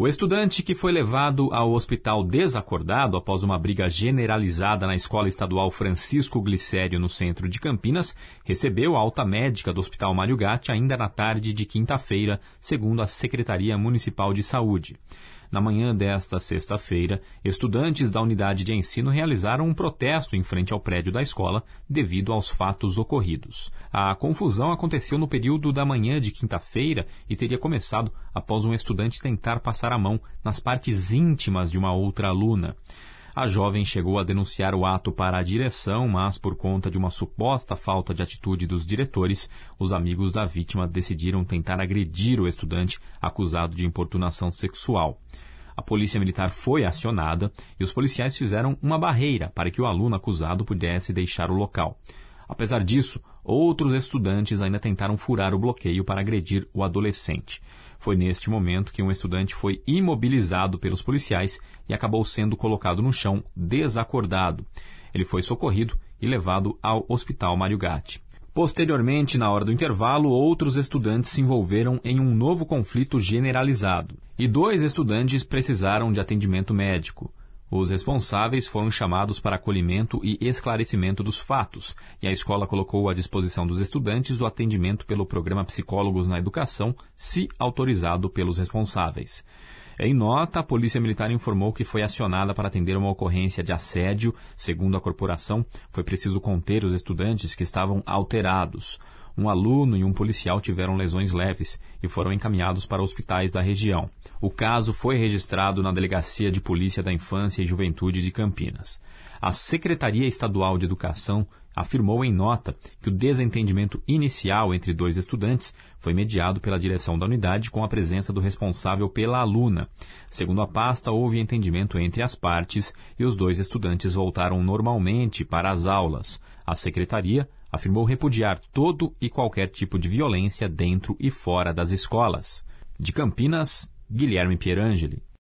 O estudante que foi levado ao hospital desacordado após uma briga generalizada na Escola Estadual Francisco Glicério, no centro de Campinas, recebeu a alta médica do Hospital Mário Gatti ainda na tarde de quinta-feira, segundo a Secretaria Municipal de Saúde. Na manhã desta sexta-feira, estudantes da unidade de ensino realizaram um protesto em frente ao prédio da escola devido aos fatos ocorridos. A confusão aconteceu no período da manhã de quinta-feira e teria começado após um estudante tentar passar a mão nas partes íntimas de uma outra aluna. A jovem chegou a denunciar o ato para a direção, mas por conta de uma suposta falta de atitude dos diretores, os amigos da vítima decidiram tentar agredir o estudante acusado de importunação sexual. A polícia militar foi acionada e os policiais fizeram uma barreira para que o aluno acusado pudesse deixar o local. Apesar disso, outros estudantes ainda tentaram furar o bloqueio para agredir o adolescente. Foi neste momento que um estudante foi imobilizado pelos policiais e acabou sendo colocado no chão desacordado. Ele foi socorrido e levado ao Hospital Mário Gatti. Posteriormente, na hora do intervalo, outros estudantes se envolveram em um novo conflito generalizado e 2 estudantes precisaram de atendimento médico. Os responsáveis foram chamados para acolhimento e esclarecimento dos fatos, e a escola colocou à disposição dos estudantes o atendimento pelo programa Psicólogos na Educação, se autorizado pelos responsáveis. Em nota, a Polícia Militar informou que foi acionada para atender uma ocorrência de assédio. Segundo a corporação, foi preciso conter os estudantes que estavam alterados. Um aluno e um policial tiveram lesões leves e foram encaminhados para hospitais da região. O caso foi registrado na Delegacia de Polícia da Infância e Juventude de Campinas. A Secretaria Estadual de Educação afirmou em nota que o desentendimento inicial entre 2 estudantes foi mediado pela direção da unidade com a presença do responsável pela aluna. Segundo a pasta, houve entendimento entre as partes e os 2 estudantes voltaram normalmente para as aulas. A secretaria afirmou repudiar todo e qualquer tipo de violência dentro e fora das escolas. De Campinas, Guilherme Pierangeli.